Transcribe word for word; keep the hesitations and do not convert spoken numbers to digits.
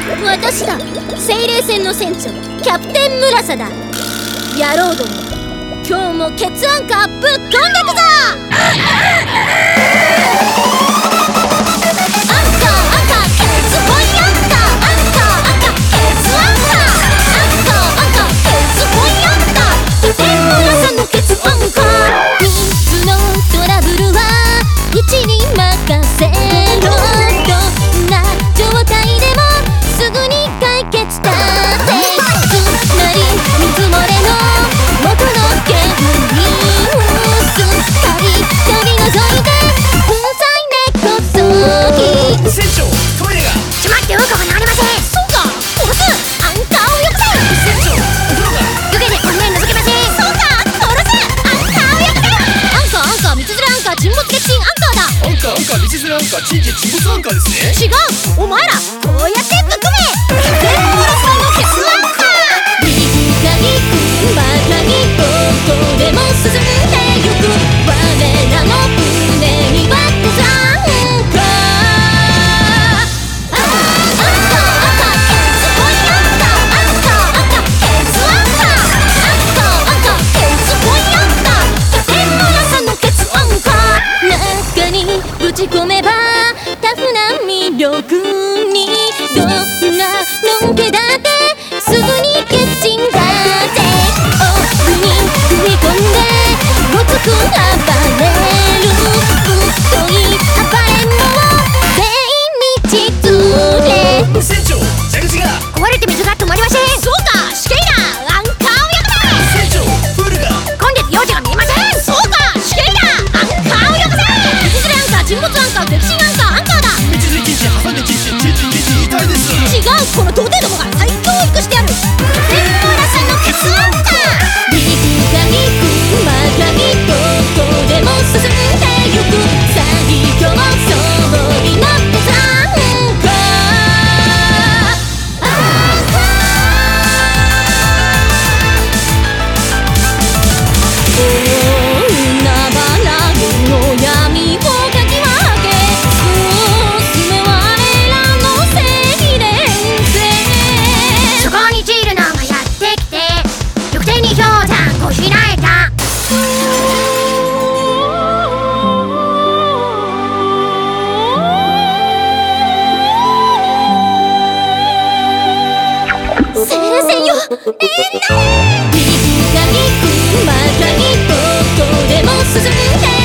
私だ、精霊船の船長キャプテンムラサだ。野郎ども、今日もケツアンカーぶっ飛んでくぞ。 アンカー、チンチン沈没アンカーですね。 違う、お前らこうやってぶっ込め。全部ラストのケツアンカー。右か右バカにどこでも進んでゆく。我らの船にはケツアンカー。アンカーアンカーケツコイアンカー。アンカーアンカーケツアンカー。アンカーアンカーケツコイアンカー。全部ラストのケツアンカー。中にぶち込めばタフな魅力に、どんなのんけだってすぐにケチンだぜ。奥に踏み込んでごつく暴れる。ぶっとい暴れん坊全員に実例。 船長、蛇口が壊れて水が止まりません。そうか、死刑だ。アンカーを焼くぜ。 船長、プールが混んでて用事が見えません。そうか、死刑だ。アンカーを焼くぜ。水釣りアンカー、沈没アンカー、ゼクシンアンカー、アンカーだ。 道釣り禁止、挟んで禁止、チンチン禁止、痛いです。 違う、この童貞どもが再教育してやる。全部ラスのケツアンカー。右か右曲がりどこでも進んでゆく。最強装備のケツアンカー。アンカー。海原の闇をかき分け、進め我らの正義連戦。そこにチルノがやってきて、玉点に氷山こしらえた。精霊船よ、えー、なに右か右曲がりどこでも進んで